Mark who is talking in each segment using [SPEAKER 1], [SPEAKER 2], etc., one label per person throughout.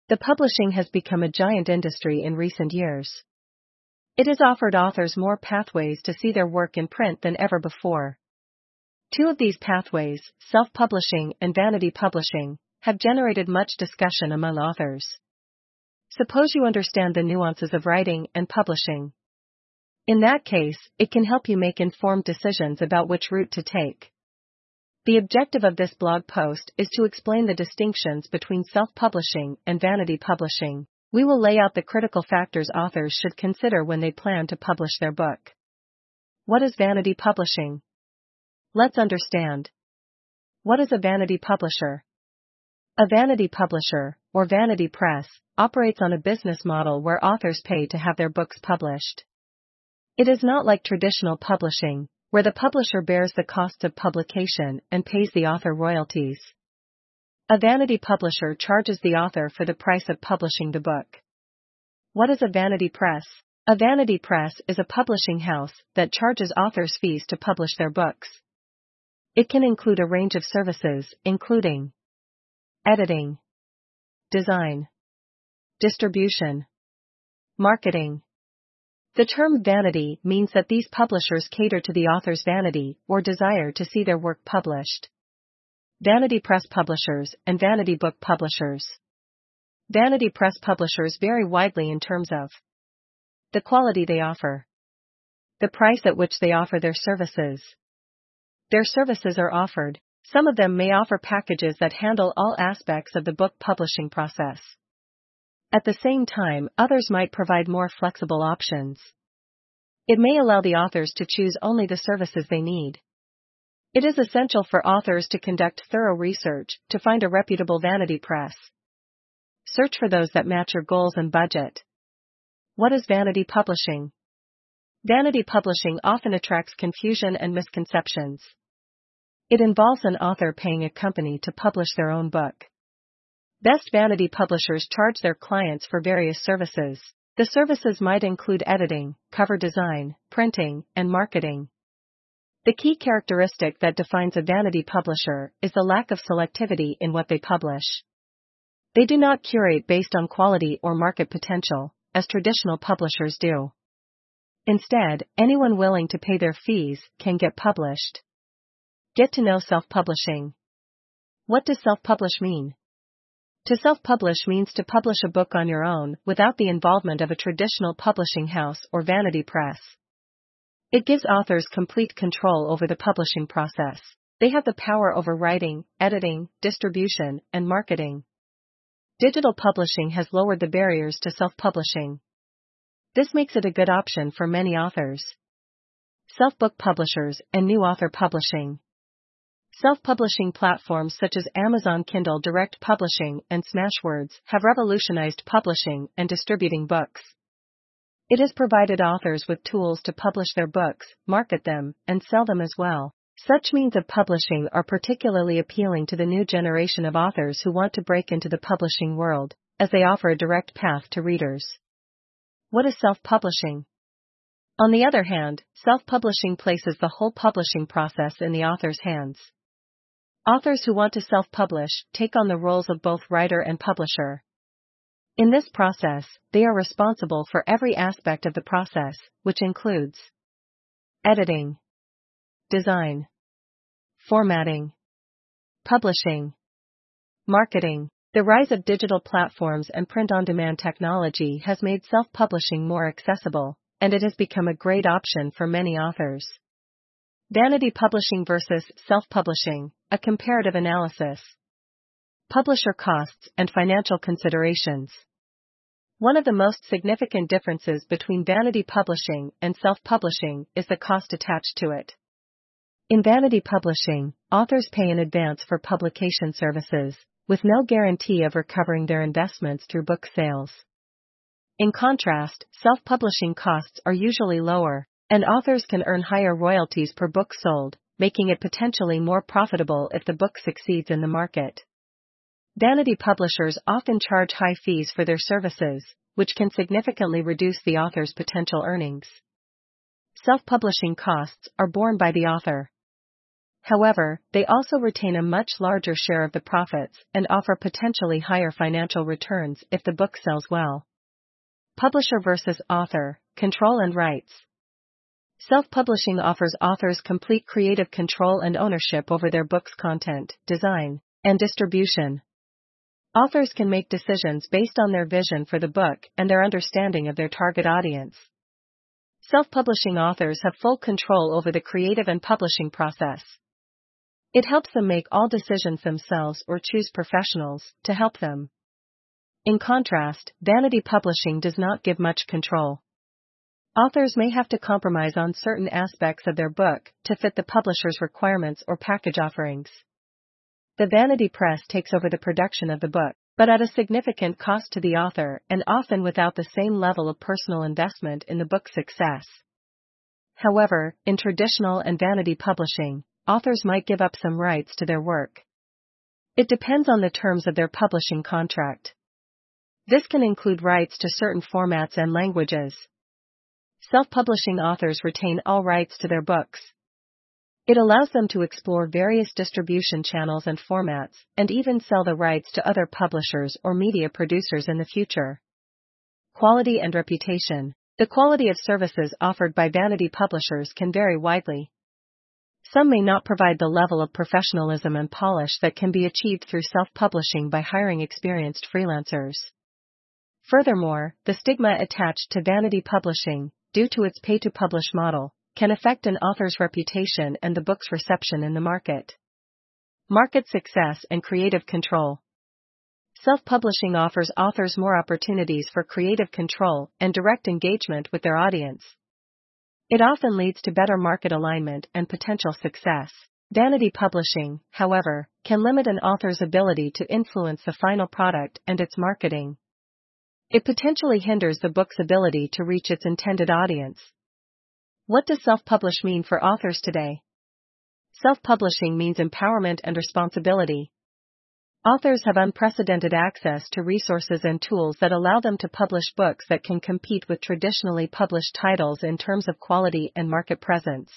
[SPEAKER 1] The publishing has become a giant industry in recent years. It has offered authors more pathways to see their work in print than ever before. Two of these pathways, self-publishing and vanity publishing, have generated much discussion among authors. Suppose you understand the nuances of writing and publishing. In that case, it can help you make informed decisions about which route to take. The objective of this blog post is to explain the distinctions between self-publishing and vanity publishing. We will lay out the critical factors authors should consider when they plan to publish their book. What is vanity publishing? Let's understand. What is a vanity publisher? A vanity publisher, or vanity press, operates on a business model where authors pay to have their books published. It is not like traditional publishing, where the publisher bears the costs of publication and pays the author royalties. A vanity publisher charges the author for the price of publishing the book. What is a vanity press? A vanity press is a publishing house that charges authors fees to publish their books. It can include a range of services, including editing, design, distribution, marketing. The term vanity means that these publishers cater to the author's vanity or desire to see their work published. Vanity press publishers and vanity book publishers. Vanity press publishers vary widely in terms of the quality they offer, the price at which they offer their services. Their services are offered. Some of them may offer packages that handle all aspects of the book publishing process. At the same time, others might provide more flexible options. It may allow the authors to choose only the services they need. It is essential for authors to conduct thorough research to find a reputable vanity press. Search for those that match your goals and budget. What is vanity publishing? Vanity publishing often attracts confusion and misconceptions. It involves an author paying a company to publish their own book. Best vanity publishers charge their clients for various services. The services might include editing, cover design, printing, and marketing. The key characteristic that defines a vanity publisher is the lack of selectivity in what they publish. They do not curate based on quality or market potential, as traditional publishers do. Instead, anyone willing to pay their fees can get published. Get to know self-publishing. What does self-publish mean? To self-publish means to publish a book on your own without the involvement of a traditional publishing house or vanity press. It gives authors complete control over the publishing process. They have the power over writing, editing, distribution, and marketing. Digital publishing has lowered the barriers to self-publishing. This makes it a good option for many authors. Self-book publishers and new author publishing. Self-publishing platforms such as Amazon Kindle Direct Publishing and Smashwords have revolutionized publishing and distributing books. It has provided authors with tools to publish their books, market them, and sell them as well. Such means of publishing are particularly appealing to the new generation of authors who want to break into the publishing world, as they offer a direct path to readers. What is self-publishing? On the other hand, self-publishing places the whole publishing process in the author's hands. Authors who want to self-publish take on the roles of both writer and publisher. In this process, they are responsible for every aspect of the process, which includes editing, design, formatting, publishing, marketing. The rise of digital platforms and print-on-demand technology has made self-publishing more accessible, and it has become a great option for many authors. Vanity publishing versus self-publishing, a comparative analysis. Publisher costs and financial considerations. One of the most significant differences between vanity publishing and self-publishing is the cost attached to it. In vanity publishing, authors pay in advance for publication services, with no guarantee of recovering their investments through book sales. In contrast, self-publishing costs are usually lower, and authors can earn higher royalties per book sold, making it potentially more profitable if the book succeeds in the market. Vanity publishers often charge high fees for their services, which can significantly reduce the author's potential earnings. Self-publishing costs are borne by the author. However, they also retain a much larger share of the profits and offer potentially higher financial returns if the book sells well. Publisher versus author, control and rights. Self-publishing offers authors complete creative control and ownership over their book's content, design, and distribution. Authors can make decisions based on their vision for the book and their understanding of their target audience. Self-publishing authors have full control over the creative and publishing process. It helps them make all decisions themselves or choose professionals to help them. In contrast, vanity publishing does not give much control. Authors may have to compromise on certain aspects of their book to fit the publisher's requirements or package offerings. The vanity press takes over the production of the book, but at a significant cost to the author and often without the same level of personal investment in the book's success. However, in traditional and vanity publishing, authors might give up some rights to their work. It depends on the terms of their publishing contract. This can include rights to certain formats and languages. Self-publishing authors retain all rights to their books. It allows them to explore various distribution channels and formats, and even sell the rights to other publishers or media producers in the future. Quality and reputation. The quality of services offered by vanity publishers can vary widely. Some may not provide the level of professionalism and polish that can be achieved through self-publishing by hiring experienced freelancers. Furthermore, the stigma attached to vanity publishing, due to its pay-to-publish model, can affect an author's reputation and the book's reception in the market. Market success and creative control. Self-publishing offers authors more opportunities for creative control and direct engagement with their audience. It often leads to better market alignment and potential success. Vanity publishing, however, can limit an author's ability to influence the final product and its marketing. It potentially hinders the book's ability to reach its intended audience. What does self-publish mean for authors today? Self-publishing means empowerment and responsibility. Authors have unprecedented access to resources and tools that allow them to publish books that can compete with traditionally published titles in terms of quality and market presence.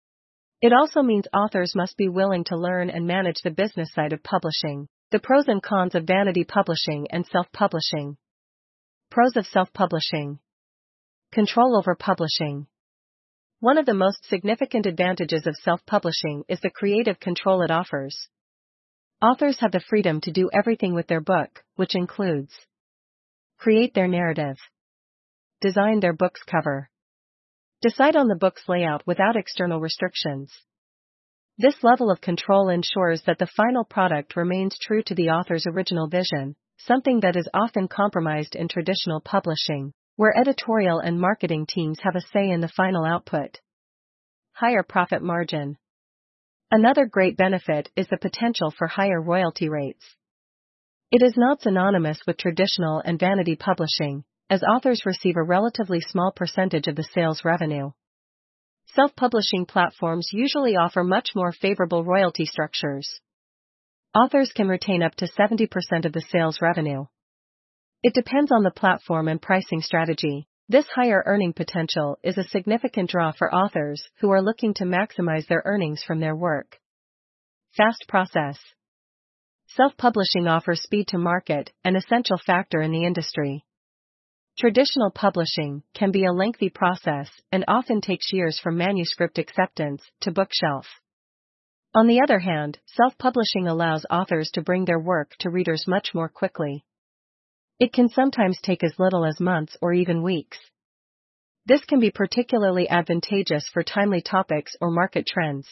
[SPEAKER 1] It also means authors must be willing to learn and manage the business side of publishing, the pros and cons of vanity publishing and self-publishing. Pros of self-publishing. Control over publishing. One of the most significant advantages of self-publishing is the creative control it offers. Authors have the freedom to do everything with their book, which includes create their narrative, design their book's cover, decide on the book's layout without external restrictions. This level of control ensures that the final product remains true to the author's original vision, something that is often compromised in traditional publishing, where editorial and marketing teams have a say in the final output. Higher profit margin. Another great benefit is the potential for higher royalty rates. It is not synonymous with traditional and vanity publishing, as authors receive a relatively small percentage of the sales revenue. Self-publishing platforms usually offer much more favorable royalty structures. Authors can retain up to 70% of the sales revenue. It depends on the platform and pricing strategy. This higher earning potential is a significant draw for authors who are looking to maximize their earnings from their work. Fast process. Self-publishing offers speed to market, an essential factor in the industry. Traditional publishing can be a lengthy process and often takes years from manuscript acceptance to bookshelf. On the other hand, self-publishing allows authors to bring their work to readers much more quickly. It can sometimes take as little as months or even weeks. This can be particularly advantageous for timely topics or market trends.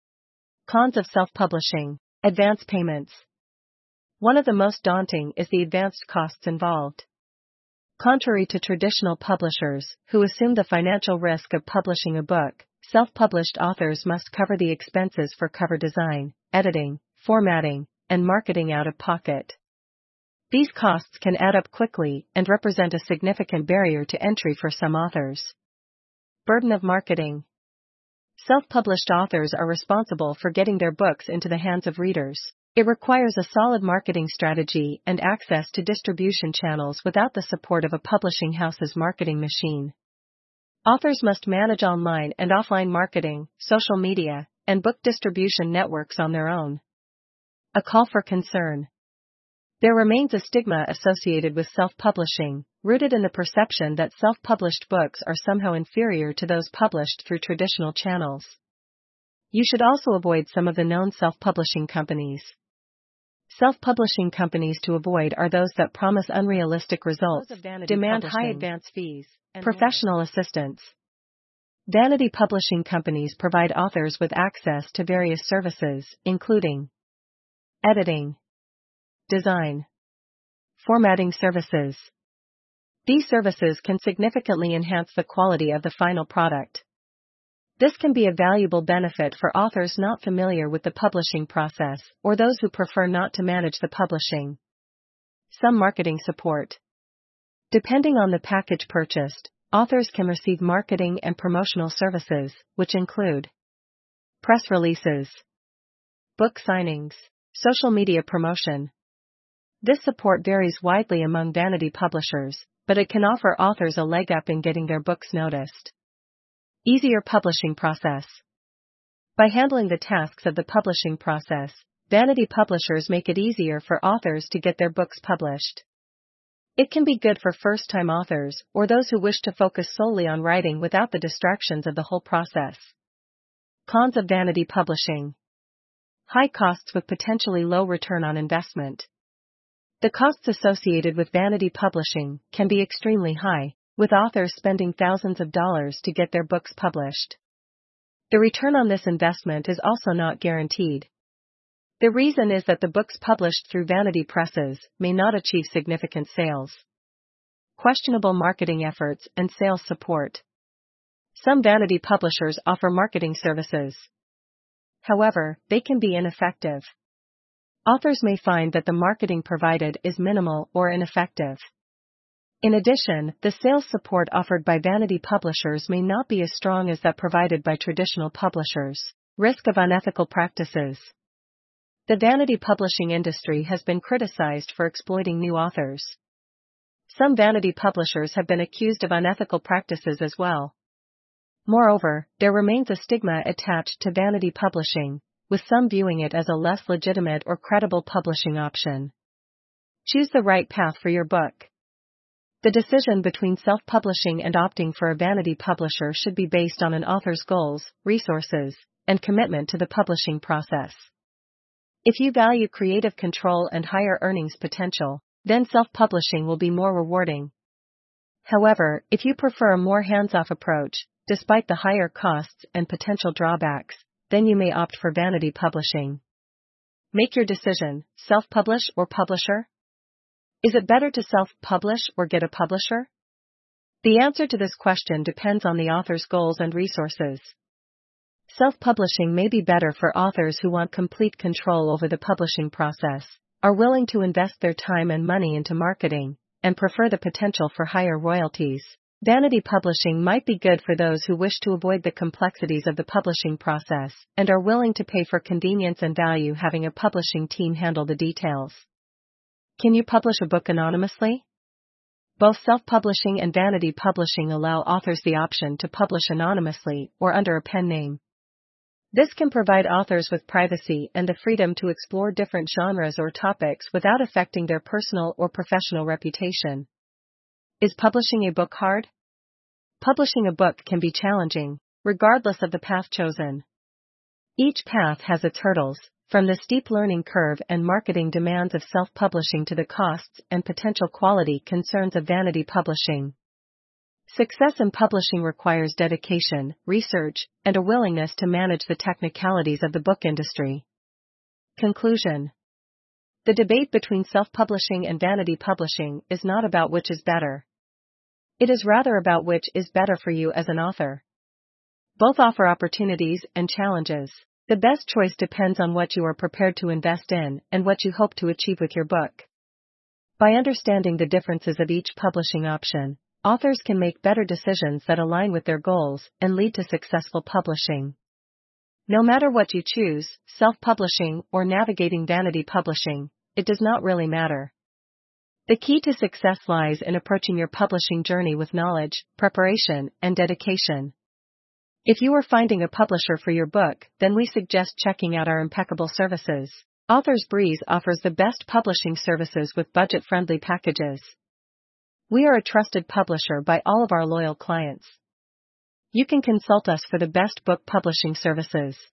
[SPEAKER 1] Cons of self-publishing. Advance payments. One of the most daunting is the advanced costs involved. Contrary to traditional publishers, who assume the financial risk of publishing a book, self-published authors must cover the expenses for cover design, editing, formatting, and marketing out of pocket. These costs can add up quickly and represent a significant barrier to entry for some authors. Burden of marketing. Self-published authors are responsible for getting their books into the hands of readers. It requires a solid marketing strategy and access to distribution channels without the support of a publishing house's marketing machine. Authors must manage online and offline marketing, social media, and book distribution networks on their own. A call for concern. There remains a stigma associated with self-publishing, rooted in the perception that self-published books are somehow inferior to those published through traditional channels. You should also avoid some of the known self-publishing companies. Self-publishing companies to avoid are those that promise unrealistic results, demand high advance fees, and professional assistance. Vanity publishing companies provide authors with access to various services, including editing, design, formatting services. These services can significantly enhance the quality of the final product. This can be a valuable benefit for authors not familiar with the publishing process or those who prefer not to manage the publishing. Some marketing support. Depending on the package purchased, authors can receive marketing and promotional services, which include press releases, book signings, social media promotion. This support varies widely among vanity publishers, but it can offer authors a leg up in getting their books noticed. Easier publishing process. By handling the tasks of the publishing process, vanity publishers make it easier for authors to get their books published. It can be good for first-time authors or those who wish to focus solely on writing without the distractions of the whole process. Cons of vanity publishing. High costs with potentially low return on investment. The costs associated with vanity publishing can be extremely high, with authors spending thousands of dollars to get their books published. The return on this investment is also not guaranteed. The reason is that the books published through vanity presses may not achieve significant sales. Questionable marketing efforts and sales support. Some vanity publishers offer marketing services. However, they can be ineffective. Authors may find that the marketing provided is minimal or ineffective. In addition, the sales support offered by vanity publishers may not be as strong as that provided by traditional publishers. Risk of unethical practices. The vanity publishing industry has been criticized for exploiting new authors. Some vanity publishers have been accused of unethical practices as well. Moreover, there remains a stigma attached to vanity publishing, with some viewing it as a less legitimate or credible publishing option. Choose the right path for your book. The decision between self-publishing and opting for a vanity publisher should be based on an author's goals, resources, and commitment to the publishing process. If you value creative control and higher earnings potential, then self-publishing will be more rewarding. However, if you prefer a more hands-off approach, despite the higher costs and potential drawbacks, then you may opt for vanity publishing. Make your decision: self-publish or publisher? Is it better to self-publish or get a publisher? The answer to this question depends on the author's goals and resources. Self-publishing may be better for authors who want complete control over the publishing process, are willing to invest their time and money into marketing, and prefer the potential for higher royalties. Vanity publishing might be good for those who wish to avoid the complexities of the publishing process and are willing to pay for convenience and value having a publishing team handle the details. Can you publish a book anonymously? Both self-publishing and vanity publishing allow authors the option to publish anonymously or under a pen name. This can provide authors with privacy and the freedom to explore different genres or topics without affecting their personal or professional reputation. Is publishing a book hard? Publishing a book can be challenging, regardless of the path chosen. Each path has its hurdles, from the steep learning curve and marketing demands of self-publishing to the costs and potential quality concerns of vanity publishing. Success in publishing requires dedication, research, and a willingness to manage the technicalities of the book industry. Conclusion. The debate between self-publishing and vanity publishing is not about which is better. It is rather about which is better for you as an author. Both offer opportunities and challenges. The best choice depends on what you are prepared to invest in and what you hope to achieve with your book. By understanding the differences of each publishing option, authors can make better decisions that align with their goals and lead to successful publishing. No matter what you choose, self-publishing or navigating vanity publishing, it does not really matter. The key to success lies in approaching your publishing journey with knowledge, preparation, and dedication. If you are finding a publisher for your book, then we suggest checking out our impeccable services. Authors Breeze offers the best publishing services with budget-friendly packages. We are a trusted publisher by all of our loyal clients. You can consult us for the best book publishing services.